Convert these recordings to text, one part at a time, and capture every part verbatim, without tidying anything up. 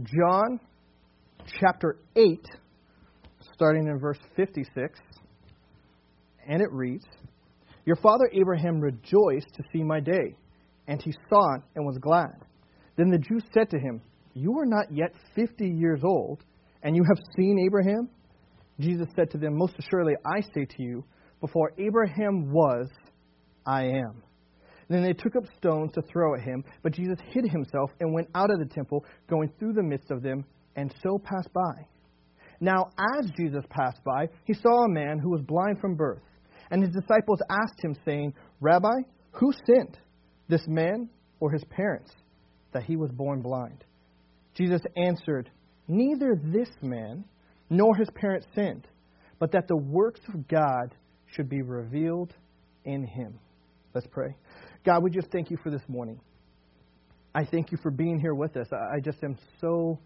John chapter eight, starting in verse fifty-six, and it reads, "Your father Abraham rejoiced to see my day, and he saw it and was glad. Then the Jews said to him, 'You are not yet fifty years old, and you have seen Abraham?' Jesus said to them, 'Most assuredly I say to you, before Abraham was, I am.' Then they took up stones to throw at him, but Jesus hid himself and went out of the temple, going through the midst of them, and so passed by. Now as Jesus passed by, he saw a man who was blind from birth. And his disciples asked him, saying, 'Rabbi, who sinned, this man or his parents, that he was born blind?' Jesus answered, 'Neither this man nor his parents sinned, but that the works of God should be revealed in him.'" Let's pray. God, we just thank you for this morning. I thank you for being here with us. I just am so,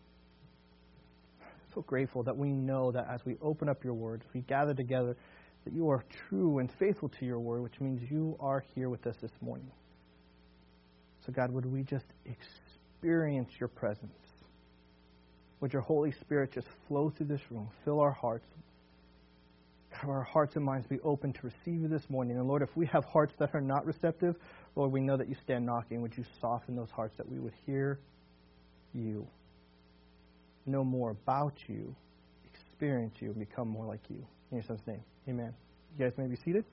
so grateful that we know that as we open up your word, as we gather together, that you are true and faithful to your word, which means you are here with us this morning. So God, would we just experience your presence? Would your Holy Spirit just flow through this room, fill our hearts? Have our hearts and minds be open to receive you this morning. And Lord, if we have hearts that are not receptive, Lord, we know that you stand knocking. Would you soften those hearts that we would hear you, know more about you, experience you, and become more like you. In your Son's name, amen. You guys may be seated.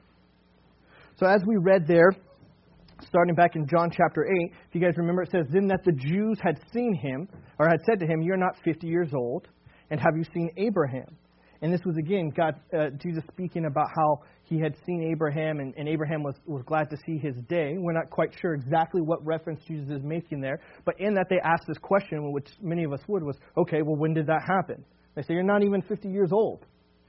So as we read there, starting back in John chapter eight, if you guys remember, it says, "Then that the Jews had seen him, or had said to him, 'You're not fifty years old, and have you seen Abraham?'" And this was, again, God, uh, Jesus speaking about how he had seen Abraham, and, and Abraham was, was glad to see his day. We're not quite sure exactly what reference Jesus is making there. But in that, they asked this question, which many of us would, was, okay, well, when did that happen? They say, "You're not even fifty years old.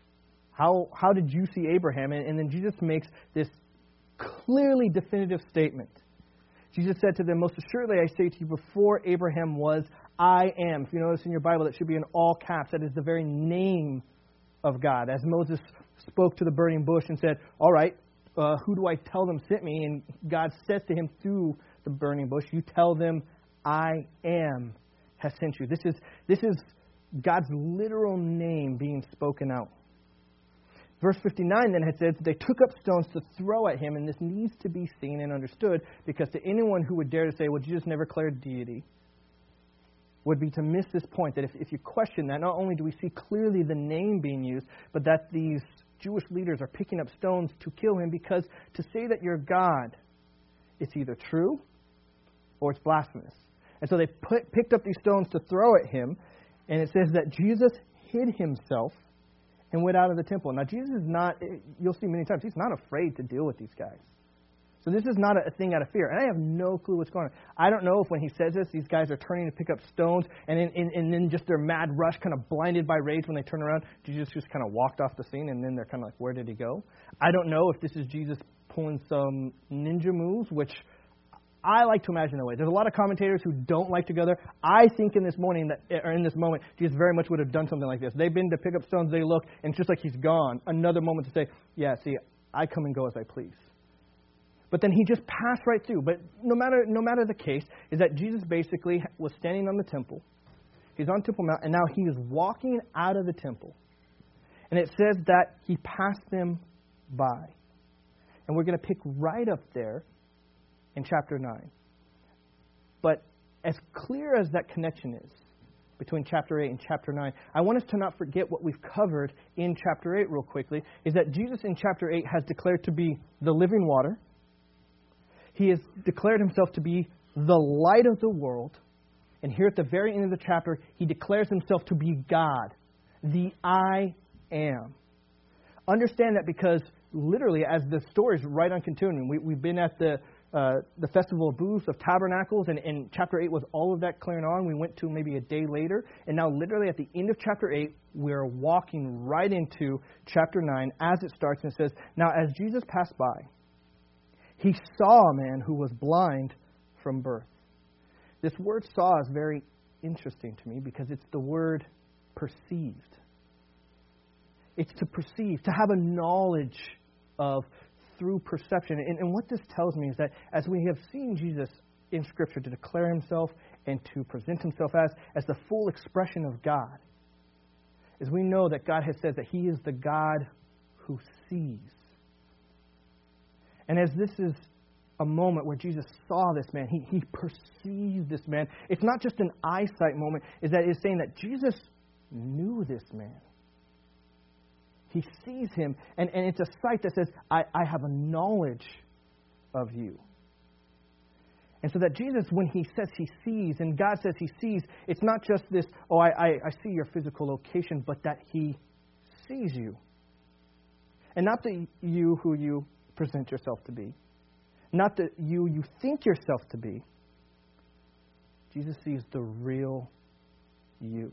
How how did you see Abraham?" And, and then Jesus makes this clearly definitive statement. Jesus said to them, "Most assuredly I say to you, before Abraham was, I am." If you notice in your Bible, that should be in all caps. That is the very name of God. As Moses spoke to the burning bush and said, "All right, uh, who do I tell them sent me?" And God says to him through the burning bush, "You tell them, I am has sent you." This is this is God's literal name being spoken out. Verse fifty-nine then had said, "They took up stones to throw at him," and this needs to be seen and understood, because to anyone who would dare to say, "Well, Jesus never declared deity," would be to miss this point, that if, if you question that, not only do we see clearly the name being used, but that these Jewish leaders are picking up stones to kill him, because to say that you're God, it's either true or it's blasphemous. And so they put, picked up these stones to throw at him, and it says that Jesus hid himself and went out of the temple. Now, Jesus is not, you'll see many times, he's not afraid to deal with these guys. So this is not a thing out of fear. And I have no clue what's going on. I don't know if when he says this, these guys are turning to pick up stones, and then, and, and then just their mad rush, kind of blinded by rage when they turn around, Jesus just kind of walked off the scene, and then they're kind of like, where did he go? I don't know if this is Jesus pulling some ninja moves, which I like to imagine that way. There's a lot of commentators who don't like to go there. I think in this morning, that, or in this moment, Jesus very much would have done something like this. They've been to pick up stones, they look, and it's just like he's gone. Another moment to say, yeah, see, I come and go as I please. But then he just passed right through. But no matter no matter the case, is that Jesus basically was standing on the temple. He's on Temple Mount, and now he is walking out of the temple. And it says that he passed them by. And we're going to pick right up there in chapter nine. But as clear as that connection is between chapter eight and chapter nine, I want us to not forget what we've covered in chapter eight real quickly, is that Jesus in chapter eight has declared to be the living water. He has declared himself to be the light of the world. And here at the very end of the chapter, he declares himself to be God, the I am. Understand that, because literally, as the story is right on continuing, we, we've been at the uh, the Festival of Booths, of Tabernacles, and, and chapter eight was all of that clearing on. We went to maybe a day later, and now literally at the end of chapter eight, we're walking right into chapter nine as it starts, and it says, "Now as Jesus passed by, he saw a man who was blind from birth." This word "saw" is very interesting to me, because it's the word perceived. It's to perceive, to have a knowledge of through perception. And, and what this tells me is that as we have seen Jesus in Scripture to declare himself and to present himself as, as the full expression of God, is we know that God has said that he is the God who sees. And as this is a moment where Jesus saw this man, he, he perceived this man. It's not just an eyesight moment, is that it's saying that Jesus knew this man. He sees him, and, and it's a sight that says, I, I have a knowledge of you. And so that Jesus, when he says he sees, and God says he sees, it's not just this, oh, I, I, I see your physical location, but that he sees you. And not the you who you present yourself to be. Not the you you think yourself to be. Jesus sees the real you.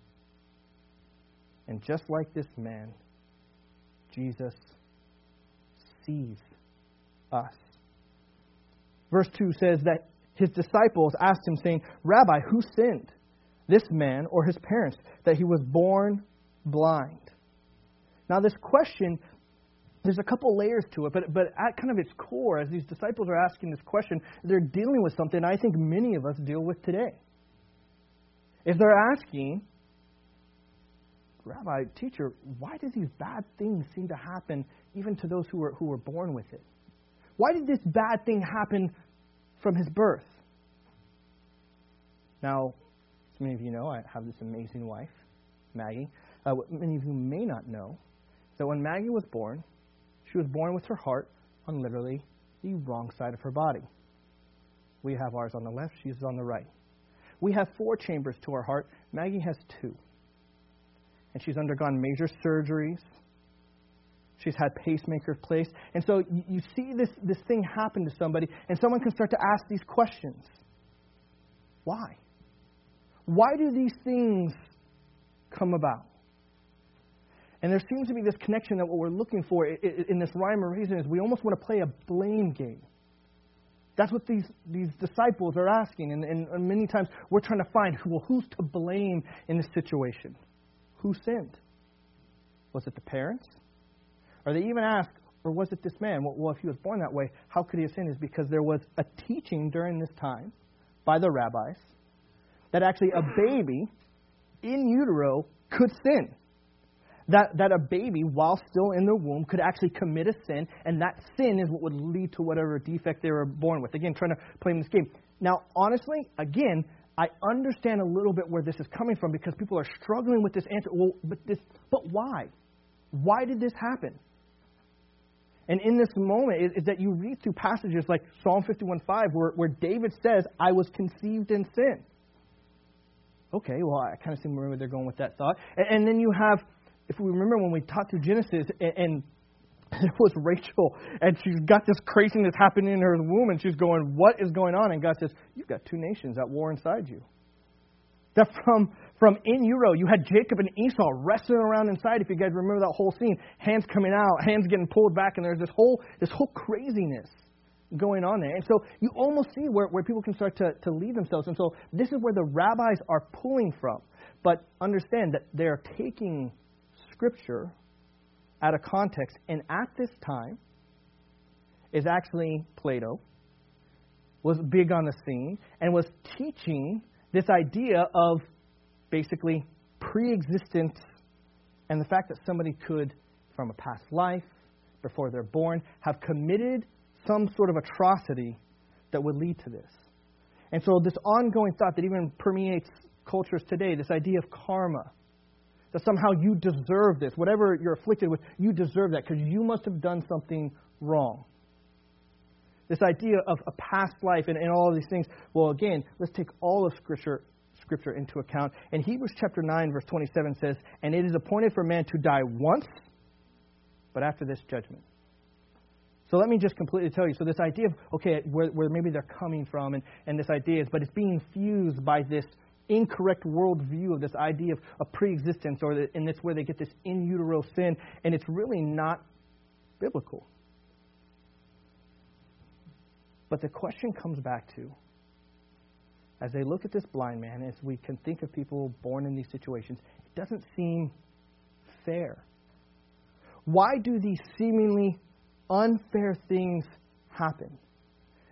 And just like this man, Jesus sees us. Verse two says that his disciples asked him, saying, Rabbi, who sinned, this man or his parents, that he was born blind? Now this question, there's a couple layers to it, but, but at kind of its core, as these disciples are asking this question, they're dealing with something I think many of us deal with today. If they're asking, Rabbi, teacher, why do these bad things seem to happen even to those who were, who were born with it? Why did this bad thing happen from his birth? Now, as many of you know, I have this amazing wife, Maggie. Uh, what many of you may not know is that when Maggie was born, she was born with her heart on literally the wrong side of her body. We have ours on the left, she's on the right. We have four chambers to our heart. Maggie has two. And she's undergone major surgeries. She's had pacemakers placed. And so you, you see this, this thing happen to somebody, and someone can start to ask these questions. Why? Why do these things come about? And there seems to be this connection that what we're looking for in this rhyme or reason is we almost want to play a blame game. That's what these, these disciples are asking. And, and, and many times we're trying to find, well, who's to blame in this situation? Who sinned? Was it the parents? Or they even ask, or was it this man? Well, well, if he was born that way, how could he have sinned? Is because there was a teaching during this time by the rabbis that actually a baby in utero could sin. That, that a baby, while still in the womb, could actually commit a sin, and that sin is what would lead to whatever defect they were born with. Again, trying to play this game. Now, honestly, again, I understand a little bit where this is coming from because people are struggling with this answer. Well, but this, but why? Why did this happen? And in this moment is, is that you read through passages like Psalm fifty-one five where, where David says, I was conceived in sin. Okay, well, I kind of see where they're going with that thought. And, and then you have, if we remember when we taught through Genesis, and, and there was Rachel, and she's got this craziness happening in her womb, and she's going, what is going on? And God says, you've got two nations at war inside you. That from, from in utero, you had Jacob and Esau wrestling around inside, if you guys remember that whole scene. Hands coming out, hands getting pulled back, and there's this whole this whole craziness going on there. And so you almost see where, where people can start to, to lead themselves. And so this is where the rabbis are pulling from. But understand that they're taking Scripture out of context. And at this time is actually Plato, was big on the scene, and was teaching this idea of basically pre-existence and the fact that somebody could, from a past life, before they're born, have committed some sort of atrocity that would lead to this. And so this ongoing thought that even permeates cultures today, this idea of karma, that somehow you deserve this. Whatever you're afflicted with, you deserve that because you must have done something wrong. This idea of a past life and, and all of these things. Well, again, let's take all of Scripture, Scripture into account. And Hebrews chapter nine, verse twenty-seven says, and it is appointed for man to die once, but after this judgment. So let me just completely tell you. So this idea of, okay, where, where maybe they're coming from and, and this idea is, but it's being fused by this incorrect worldview of this idea of a pre-existence, or the, and it's where they get this in utero sin, and it's really not biblical. But the question comes back to, as they look at this blind man, as we can think of people born in these situations, it doesn't seem fair. Why do these seemingly unfair things happen?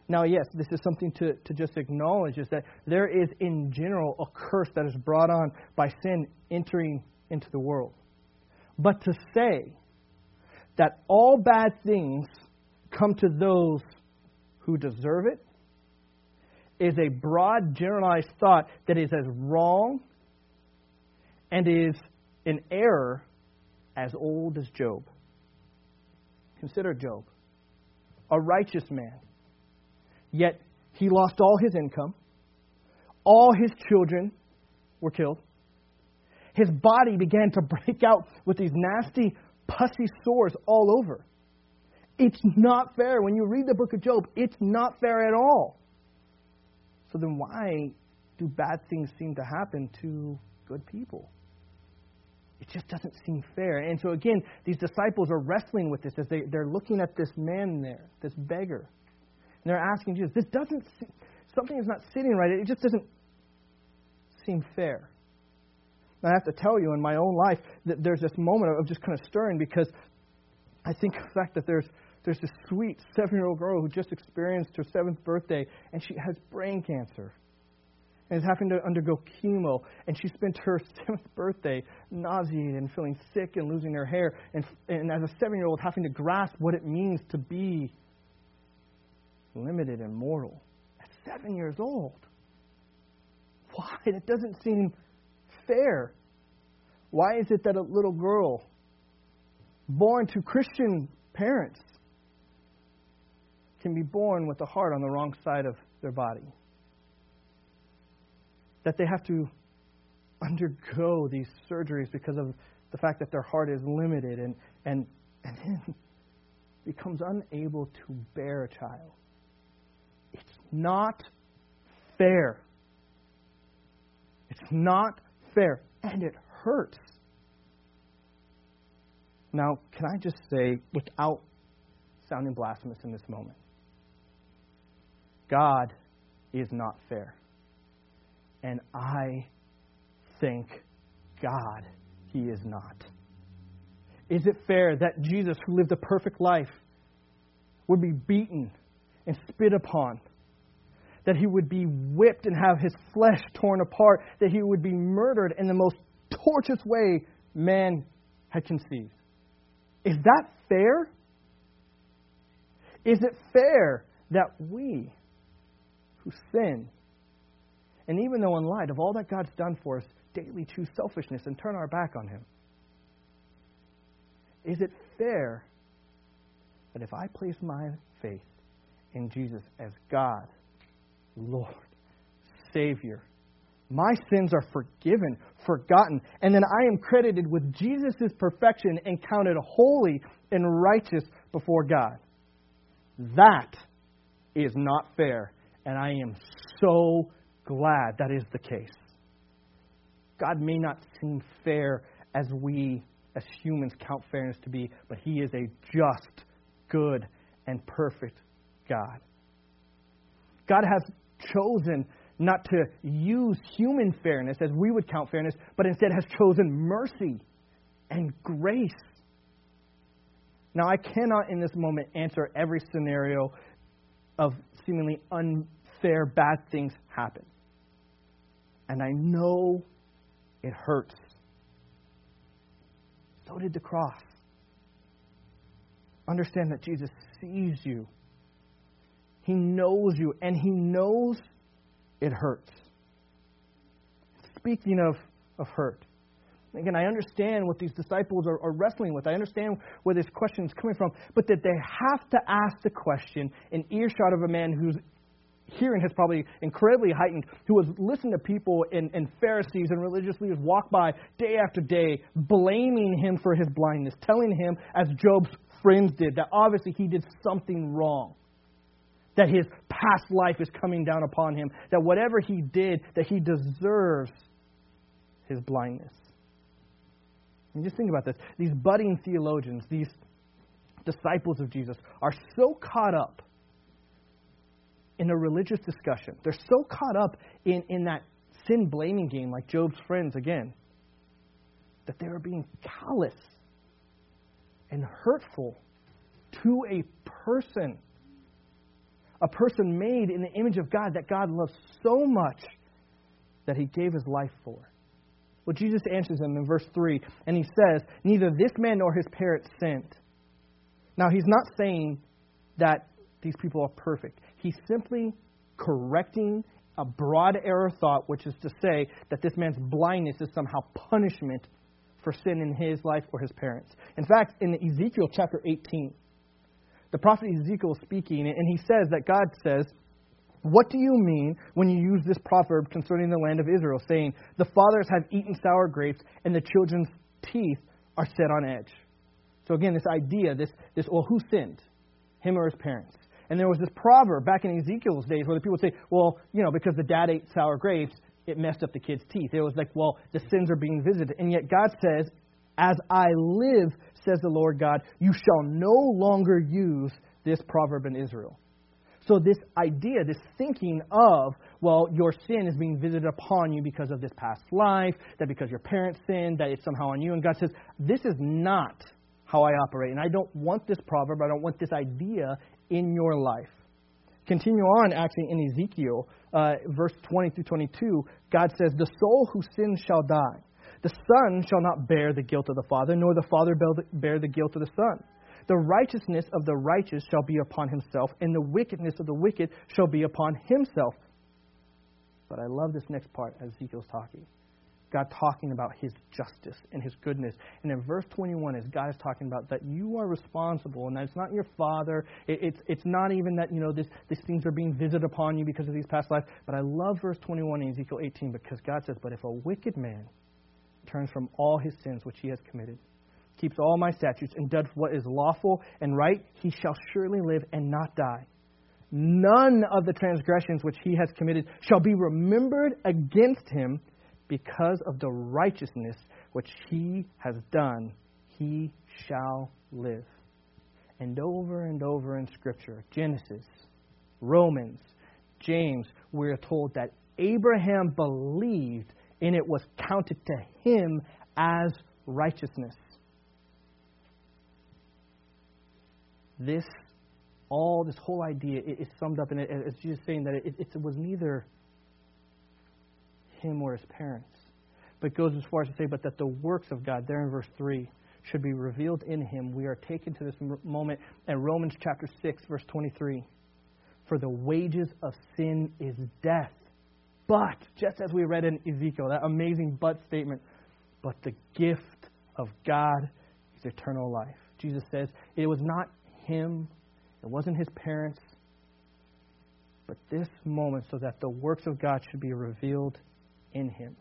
Now, yes, this is something to, to just acknowledge, is that there is in general a curse that is brought on by sin entering into the world. But to say that all bad things come to those who deserve it is a broad, generalized thought that is as wrong and is an error as old as Job. Consider Job, a righteous man, yet he lost all his income, all his children were killed, his body began to break out with these nasty, pussy sores all over. It's not fair. When you read the book of Job, it's not fair at all. So then why do bad things seem to happen to good people? It just doesn't seem fair. And so again, these disciples are wrestling with this as they, they're looking at this man there, this beggar. And they're asking Jesus, this doesn't, something is not sitting right. It just doesn't seem fair. And I have to tell you, in my own life, that there's this moment of just kind of stirring, because I think of the fact that there's there's this sweet seven-year-old girl who just experienced her seventh birthday, and she has brain cancer and is having to undergo chemo, and she spent her seventh birthday nauseated and feeling sick and losing her hair, and, and as a seven-year-old having to grasp what it means to be limited and mortal at seven years old. Why? It doesn't seem fair. Why is it that a little girl born to Christian parents can be born with a heart on the wrong side of their body? That they have to undergo these surgeries because of the fact that their heart is limited and, and, and then becomes unable to bear a child. It's not fair. It's not fair, and it hurts. Now, can I just say, without sounding blasphemous in this moment, God is not fair. And I thank God He is not. Is it fair that Jesus, who lived a perfect life, would be beaten and spit upon? That He would be whipped and have His flesh torn apart? That He would be murdered in the most torturous way man had conceived? Is that fair? Is it fair that we who sin, and even though in light of all that God's done for us, daily choose selfishness and turn our back on Him? Is it fair that if I place my faith in Jesus as God, Lord, Savior, my sins are forgiven, forgotten, and then I am credited with Jesus' perfection and counted holy and righteous before God? That is not fair, and I am so glad that is the case. God may not seem fair as we, as humans, count fairness to be, but He is a just, good, and perfect God. God has chosen not to use human fairness as we would count fairness, but instead has chosen mercy and grace. Now, I cannot in this moment answer every scenario of seemingly unfair, bad things happen. And I know it hurts. So did the cross. Understand that Jesus sees you. He knows you, and He knows it hurts. Speaking of, of hurt, again, I understand what these disciples are, are wrestling with. I understand where this question is coming from, but that they have to ask the question in earshot of a man whose hearing has probably incredibly heightened, who has listened to people and, and Pharisees and religious leaders walk by day after day, blaming him for his blindness, telling him, as Job's friends did, that obviously he did something wrong, that his past life is coming down upon him, that whatever he did, that he deserves his blindness. And just think about this. These budding theologians, these disciples of Jesus, are so caught up in a religious discussion. They're so caught up in, in that sin-blaming game, like Job's friends again, that they are being callous and hurtful to a person, a person made in the image of God that God loves so much that he gave his life for. Well, Jesus answers him in verse three, and he says, neither this man nor his parents sinned. Now, he's not saying that these people are perfect. He's simply correcting a broad error of thought, which is to say that this man's blindness is somehow punishment for sin in his life or his parents. In fact, in Ezekiel chapter eighteen, the prophet Ezekiel is speaking, and he says that God says, what do you mean when you use this proverb concerning the land of Israel, saying, the fathers have eaten sour grapes, and the children's teeth are set on edge? So again, this idea, this, this well, who sinned? Him or his parents? And there was this proverb back in Ezekiel's days where the people would say, well, you know, because the dad ate sour grapes, it messed up the kid's teeth. It was like, well, the sins are being visited. And yet God says, as I live, says the Lord God, you shall no longer use this proverb in Israel. So this idea, this thinking of, well, your sin is being visited upon you because of this past life, that because your parents sinned, that it's somehow on you. And God says, this is not how I operate. And I don't want this proverb, I don't want this idea in your life. Continue on, actually, in Ezekiel, uh, verse twenty through twenty-two, God says, the soul who sins shall die. The son shall not bear the guilt of the father, nor the father bear the guilt of the son. The righteousness of the righteous shall be upon himself, and the wickedness of the wicked shall be upon himself. But I love this next part as Ezekiel's talking. God talking about his justice and his goodness. And in verse twenty-one, as God is talking about that you are responsible and that it's not your father. It, it's it's not even that, you know, this, these things are being visited upon you because of these past lives. But I love verse twenty-one in Ezekiel eighteen because God says, but if a wicked man turns from all his sins which he has committed, keeps all my statutes, and does what is lawful and right, he shall surely live and not die. None of the transgressions which he has committed shall be remembered against him. Because of the righteousness which he has done, he shall live. And over and over in Scripture, Genesis, Romans, James, we're told that Abraham believed and it was counted to him as righteousness. This, all this whole idea is summed up in it as Jesus saying that it, it was neither him or his parents, but goes as far as to say, but that the works of God, there in verse three, should be revealed in him. We are taken to this moment in Romans chapter six, verse twenty-three. For the wages of sin is death. But, just as we read in Ezekiel, that amazing but statement, but the gift of God is eternal life. Jesus says it was not him, it wasn't his parents, but this moment so that the works of God should be revealed in him.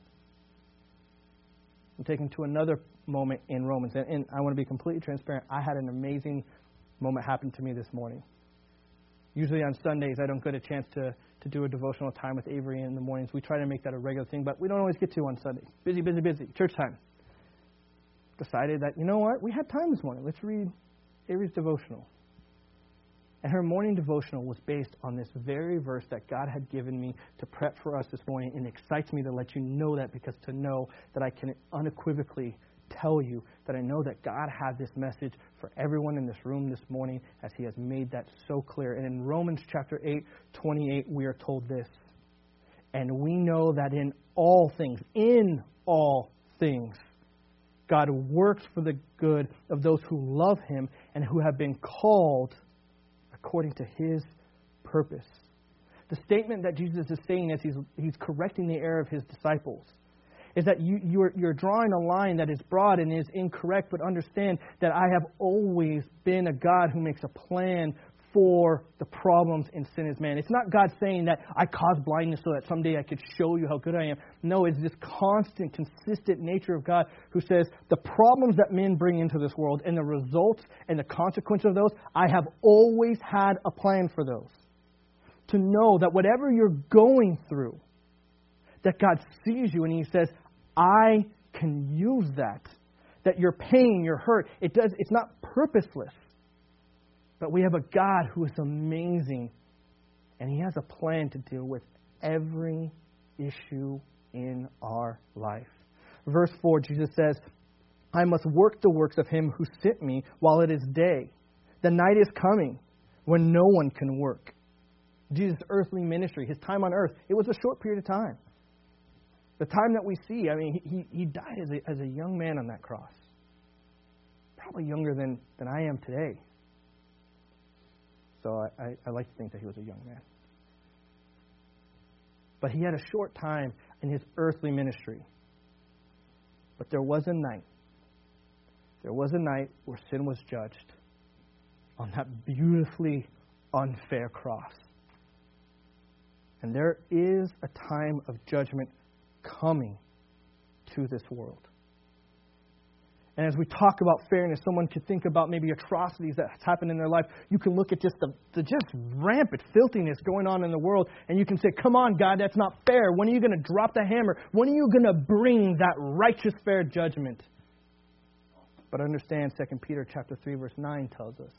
I'm taken to another moment in Romans, and, and I want to be completely transparent. I had an amazing moment happen to me this morning. Usually on Sundays, I don't get a chance to, to do a devotional time with Avery in the mornings. We try to make that a regular thing, but we don't always get to on Sundays. Busy, busy, busy. Church time. Decided that, you know what? We had time this morning. Let's read Avery's devotional. And her morning devotional was based on this very verse that God had given me to prep for us this morning. And it excites me to let you know that, because to know that I can unequivocally tell you that I know that God had this message for everyone in this room this morning, as he has made that so clear. And in Romans chapter eight, twenty-eight, we are told this. And we know that in all things, in all things, God works for the good of those who love him and who have been called according to his purpose. The statement that Jesus is saying as he's, he's correcting the error of his disciples is that you, you're, you're drawing a line that is broad and is incorrect, but understand that I have always been a God who makes a plan for the problems in sin as man. It's not God saying that I caused blindness so that someday I could show you how good I am. No, it's this constant, consistent nature of God who says the problems that men bring into this world and the results and the consequence of those, I have always had a plan for those. To know that whatever you're going through, that God sees you and he says, I can use that. That your pain, your hurt, it does, it's not purposeless. But we have a God who is amazing, and he has a plan to deal with every issue in our life. Verse four, Jesus says, I must work the works of him who sent me while it is day. The night is coming when no one can work. Jesus' earthly ministry, his time on earth, it was a short period of time. The time that we see, I mean, he, he died as a, as a young man on that cross. Probably younger than, than I am today. So I, I, I like to think that he was a young man. But he had a short time in his earthly ministry. But there was a night. There was a night where sin was judged on that beautifully unfair cross. And there is a time of judgment coming to this world. And as we talk about fairness, someone could think about maybe atrocities that has happened in their life. You can look at just the, the just rampant filthiness going on in the world, and you can say, come on, God, that's not fair. When are you going to drop the hammer? When are you going to bring that righteous, fair judgment? But understand, Second Peter chapter three, verse nine tells us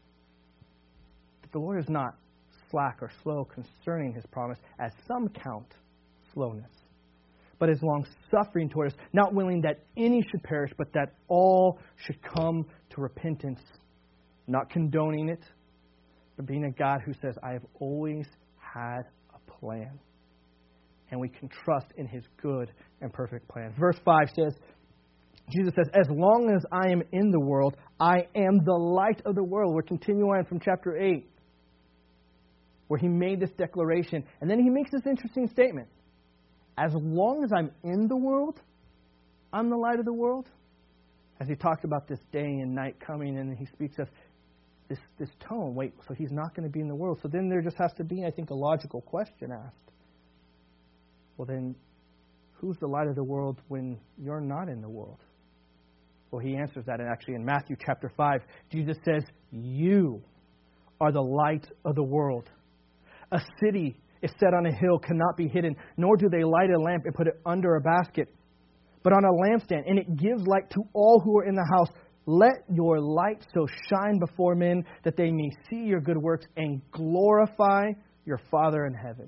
that the Lord is not slack or slow concerning his promise, as some count slowness, but is long-suffering toward us, not willing that any should perish, but that all should come to repentance, not condoning it, but being a God who says, I have always had a plan. And we can trust in his good and perfect plan. Verse five says, Jesus says, as long as I am in the world, I am the light of the world. We're continuing on from chapter eight, where he made this declaration. And then he makes this interesting statement. As long as I'm in the world, I'm the light of the world. As he talks about this day and night coming, and he speaks of this, this tone. Wait, so he's not going to be in the world. So then there just has to be, I think, a logical question asked. Well, then, who's the light of the world when you're not in the world? Well, he answers that, and actually in Matthew chapter five, Jesus says, you are the light of the world. A city is set on a hill, cannot be hidden, nor do they light a lamp and put it under a basket, but on a lampstand, and it gives light to all who are in the house. Let your light so shine before men that they may see your good works and glorify your Father in heaven.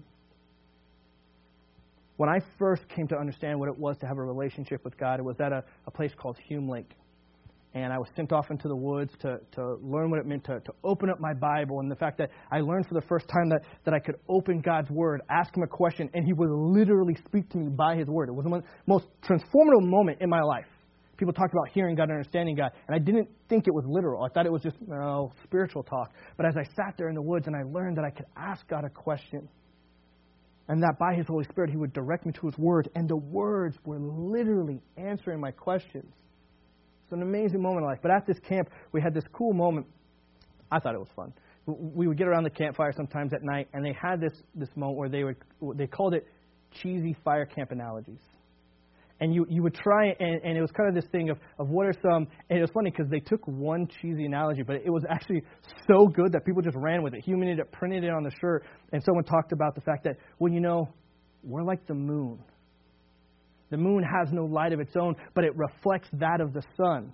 When I first came to understand what it was to have a relationship with God, it was at a, a place called Hume Lake. And I was sent off into the woods to, to learn what it meant to, to open up my Bible. And the fact that I learned for the first time that, that I could open God's Word, ask Him a question, and He would literally speak to me by His Word. It was the most transformative moment in my life. People talked about hearing God and understanding God. And I didn't think it was literal. I thought it was just you know, spiritual talk. But as I sat there in the woods and I learned that I could ask God a question, and that by His Holy Spirit He would direct me to His Word, and the words were literally answering my questions. It's an amazing moment in life. But at this camp, we had this cool moment. I thought it was fun. We would get around the campfire sometimes at night, and they had this, this moment where they would they called it cheesy fire camp analogies. And you, you would try, and, and it was kind of this thing of, of what are some, and it was funny because they took one cheesy analogy, but it was actually so good that people just ran with it. Human ended up printing it on the shirt, and someone talked about the fact that, well, you know, we're like the moon. The moon has no light of its own, but it reflects that of the sun.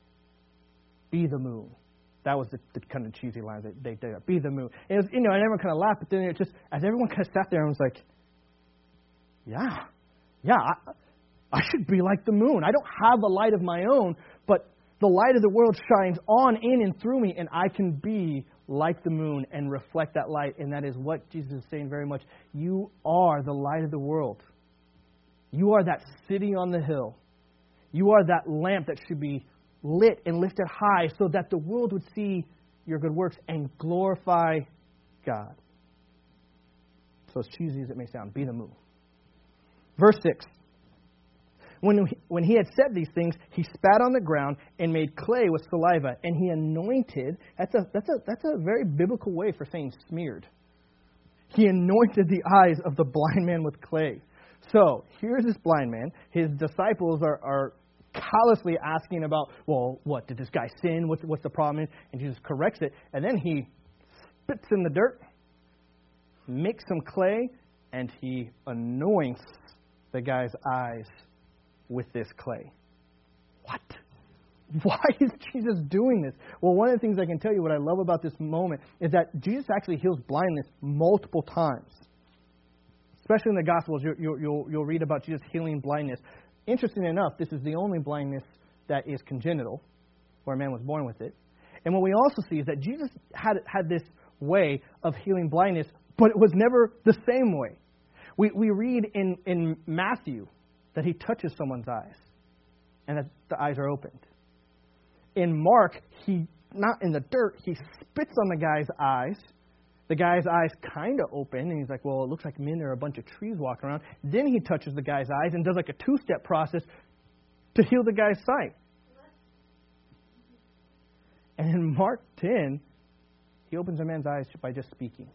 Be the moon. That was the, the kind of cheesy line that they did. Be the moon. And it was, you know, and everyone kind of laughed, but then it just, as everyone kind of sat there and was like, yeah, yeah, I, I should be like the moon. I don't have a light of my own, but the light of the world shines on, in, and through me, and I can be like the moon and reflect that light. And that is what Jesus is saying very much. You are the light of the world. You are that city on the hill. You are that lamp that should be lit and lifted high so that the world would see your good works and glorify God. So as cheesy as it may sound, be the moon. Verse six. When, when he had said these things, he spat on the ground and made clay with saliva, and he anointed. That's a, that's a, that's a very biblical way for saying smeared. He anointed the eyes of the blind man with clay. So, here's this blind man. His disciples are, are callously asking about, well, what, did this guy sin? What's, what's the problem? And Jesus corrects it. And then he spits in the dirt, makes some clay, and he anoints the guy's eyes with this clay. What? Why is Jesus doing this? Well, one of the things I can tell you what I love about this moment is that Jesus actually heals blindness multiple times. Especially in the Gospels, you, you, you'll, you'll read about Jesus healing blindness. Interesting enough, this is the only blindness that is congenital, where a man was born with it. And what we also see is that Jesus had, had this way of healing blindness but it was never the same way. We we read in, in Matthew that he touches someone's eyes and that the eyes are opened. In Mark, he, not in the dirt, he spits on the guy's eyes. The guy's eyes kind of open, and he's like, well, it looks like men are a bunch of trees walking around. Then he touches the guy's eyes and does like a two-step process to heal the guy's sight. And in Mark ten, he opens a man's eyes by just speaking.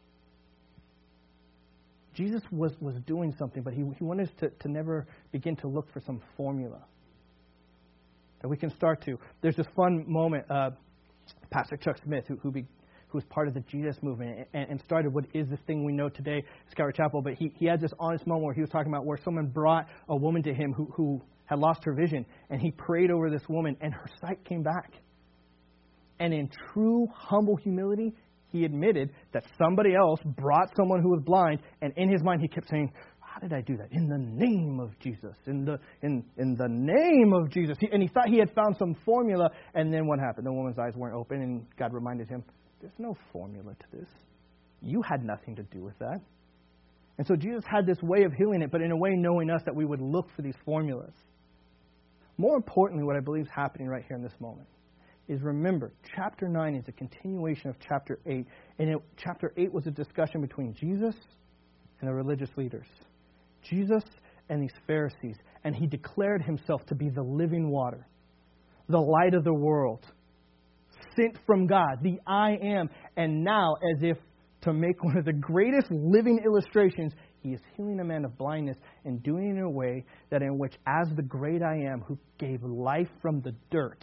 Jesus was, was doing something, but he, he wanted us to, to never begin to look for some formula that we can start to. There's this fun moment, uh, Pastor Chuck Smith, who who, be, who was part of the Jesus movement and, and started what is this thing we know today, Skyward Chapel, but he, he had this honest moment where he was talking about where someone brought a woman to him who, who had lost her vision, and he prayed over this woman, and her sight came back. And in true, humble humility, he admitted that somebody else brought someone who was blind, and in his mind he kept saying, how did I do that? In the name of Jesus. In the in in the name of Jesus. He, and he thought he had found some formula, and then what happened? The woman's eyes weren't open, and God reminded him, there's no formula to this. You had nothing to do with that. And so Jesus had this way of healing it, but in a way knowing us that we would look for these formulas. More importantly, what I believe is happening right here in this moment is, remember, chapter nine is a continuation of chapter eight. And it, chapter eight was a discussion between Jesus and the religious leaders. Jesus and these Pharisees. And he declared himself to be the living water, the light of the world, sent from God, the I am. And now, as if to make one of the greatest living illustrations, he is healing a man of blindness and doing it in a way that in which, as the great I am who gave life from the dirt.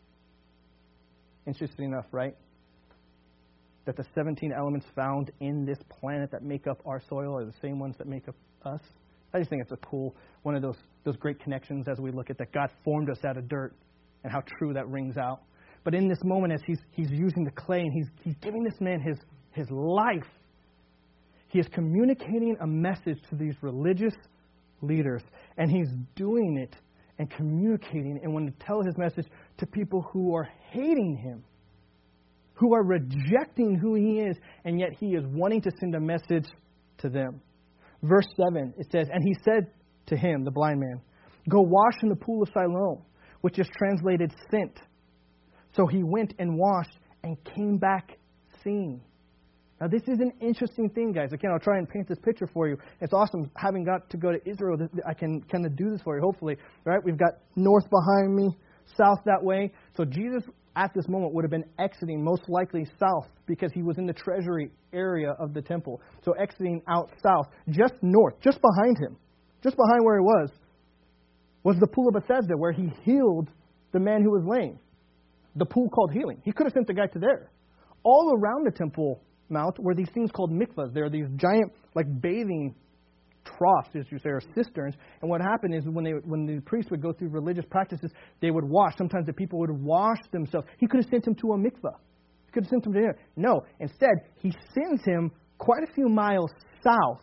Interesting enough, right? That the seventeen elements found in this planet that make up our soil are the same ones that make up us. I just think it's a cool, one of those those great connections as we look at that God formed us out of dirt and how true that rings out. But in this moment, as he's he's using the clay and he's he's giving this man his his life, he is communicating a message to these religious leaders, and he's doing it and communicating and wanting to tell his message to people who are hating him, who are rejecting who he is, and yet he is wanting to send a message to them. Verse seven, it says, and he said to him, the blind man, go wash in the pool of Siloam, which is translated sent. So he went and washed and came back seeing. Now, this is an interesting thing, guys. Again, I'll try and paint this picture for you. It's awesome having got to go to Israel. I can kind of do this for you, hopefully. All right, we've got north behind me, south that way. So Jesus, at this moment, would have been exiting most likely south because he was in the treasury area of the temple. So exiting out south, just north, just behind him, just behind where he was, was the pool of Bethesda where he healed the man who was lame. The pool called healing. He could have sent the guy to there. All around the Temple Mount were these things called mikvahs. There are these giant, like, bathing troughs, as you say, or cisterns. And what happened is when they when the priests would go through religious practices, they would wash. Sometimes the people would wash themselves. He could have sent him to a mikvah. He could have sent him to there. No. Instead, he sends him quite a few miles south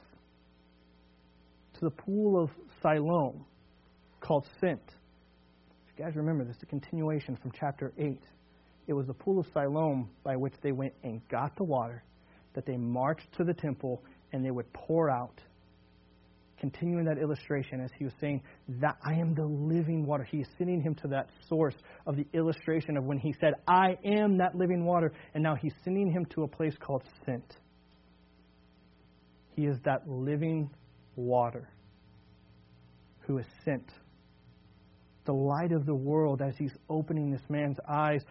to the pool of Siloam called Sent. If you guys remember, this is a continuation from chapter eight. It was the pool of Siloam by which they went and got the water, that they marched to the temple and they would pour out. Continuing that illustration, as he was saying, that I am the living water. He is sending him to that source of the illustration of when he said, I am that living water. And now he's sending him to a place called Sent. He is that living water who is sent. The light of the world, as he's opening this man's eyes.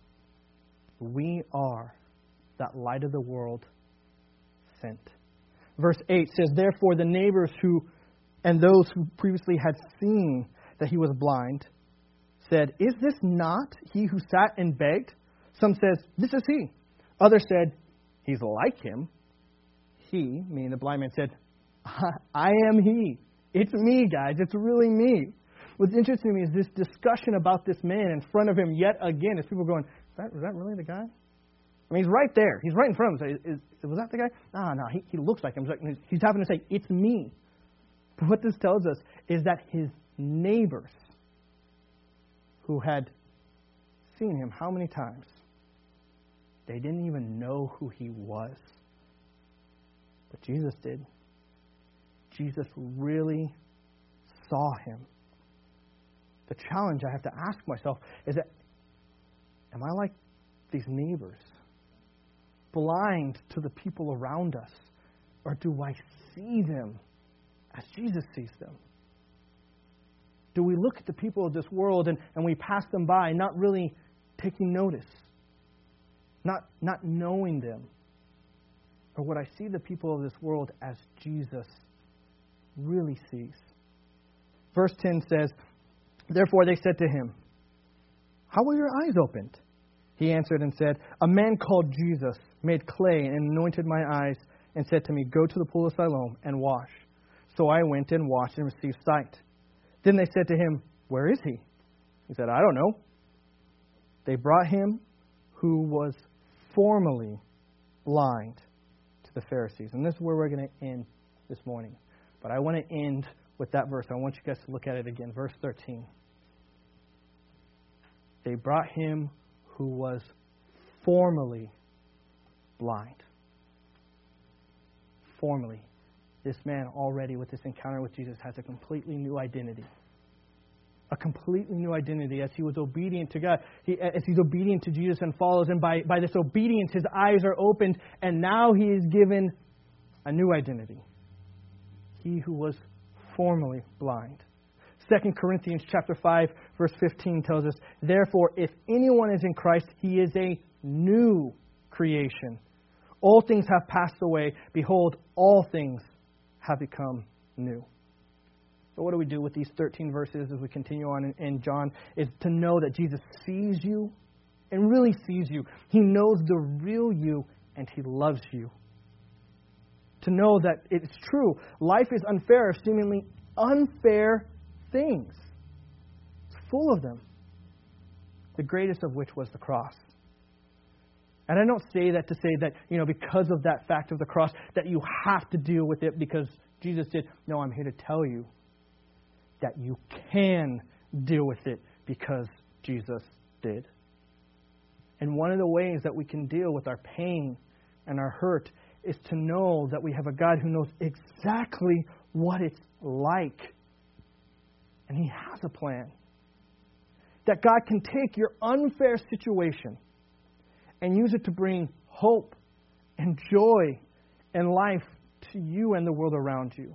We are that light of the world sent. Verse eight says, therefore the neighbors who and those who previously had seen that he was blind said, is this not he who sat and begged? Some says, this is he. Others said, he's like him. He, meaning the blind man, said, I am he. It's me, guys. It's really me. What's interesting to me is this discussion about this man in front of him yet again, as people are going, Is that, is that really the guy? I mean, he's right there. He's right in front of him. Is, is, was that the guy? Ah, no, he, he looks like him. He's having to say, it's me. But what this tells us is that his neighbors who had seen him how many times, they didn't even know who he was. But Jesus did. Jesus really saw him. The challenge I have to ask myself is that, am I like these neighbors, blind to the people around us? Or do I see them as Jesus sees them? Do we look at the people of this world and, and we pass them by, not really taking notice, not, not knowing them? Or would I see the people of this world as Jesus really sees? Verse ten says, therefore they said to him, how were your eyes opened? He answered and said, a man called Jesus made clay and anointed my eyes and said to me, go to the pool of Siloam and wash. So I went and washed and received sight. Then they said to him, where is he? He said, I don't know. They brought him who was formerly blind to the Pharisees. And this is where we're going to end this morning. But I want to end with that verse. I want you guys to look at it again. Verse thirteen. They brought him who was formerly blind. Formerly. This man already, with this encounter with Jesus, has a completely new identity. A completely new identity as he was obedient to God. He, as he's obedient to Jesus and follows him, by, by this obedience, his eyes are opened, and now he is given a new identity. He who was formerly blind. Second Corinthians chapter five, verse fifteen tells us, therefore, if anyone is in Christ, he is a new creation. All things have passed away. Behold, all things have become new. So what do we do with these thirteen verses as we continue on in, in John? Is to know that Jesus sees you and really sees you. He knows the real you and he loves you. To know that it's true. Life is unfair of seemingly unfair things. It's full of them. The greatest of which was the cross. And I don't say that to say that, you know, because of that fact of the cross, that you have to deal with it because Jesus did. No, I'm here to tell you that you can deal with it because Jesus did. And one of the ways that we can deal with our pain and our hurt is to know that we have a God who knows exactly what it's like. And He has a plan. That God can take your unfair situation and use it to bring hope and joy and life to you and the world around you.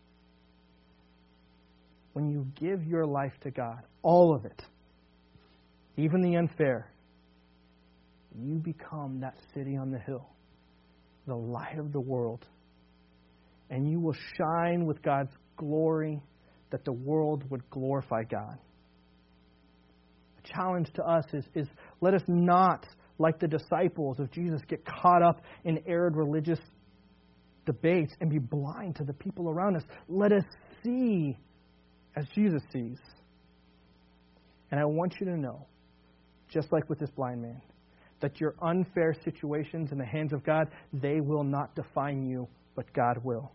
When you give your life to God, all of it, even the unfair, you become that city on the hill, the light of the world. And you will shine with God's glory that the world would glorify God. The challenge to us is, is let us not, like the disciples of Jesus, get caught up in arid religious debates and be blind to the people around us. Let us see as Jesus sees. And I want you to know, just like with this blind man, that your unfair situations in the hands of God, they will not define you, but God will.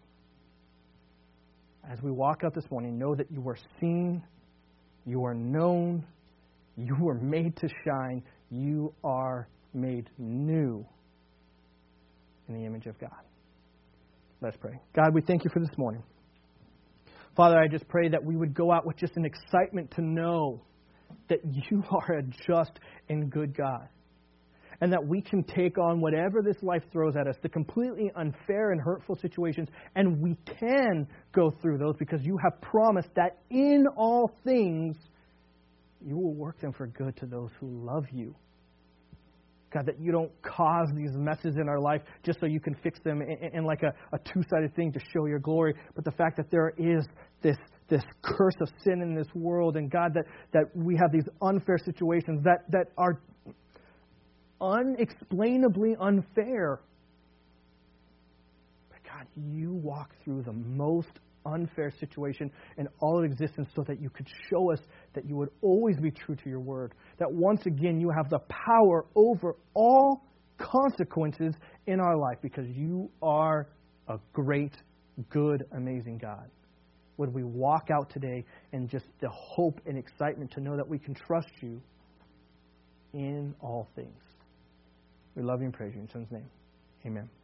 As we walk out this morning, know that you are seen, you are known, you were made to shine, you are made new in the image of God. Let's pray. God, we thank you for this morning. Father, I just pray that we would go out with just an excitement to know that you are a just and good God. And that we can take on whatever this life throws at us, the completely unfair and hurtful situations, and we can go through those because you have promised that in all things you will work them for good to those who love you. God, that you don't cause these messes in our life just so you can fix them in, in like a, a two-sided thing to show your glory, but the fact that there is this this curse of sin in this world, and God, that, that we have these unfair situations that, that are unexplainably unfair. But God, you walk through the most unfair situation in all of existence so that you could show us that you would always be true to your word. That once again you have the power over all consequences in our life because you are a great, good, amazing God. Would we walk out today in just the hope and excitement to know that we can trust you in all things. We love you and praise you in Son's name. Amen.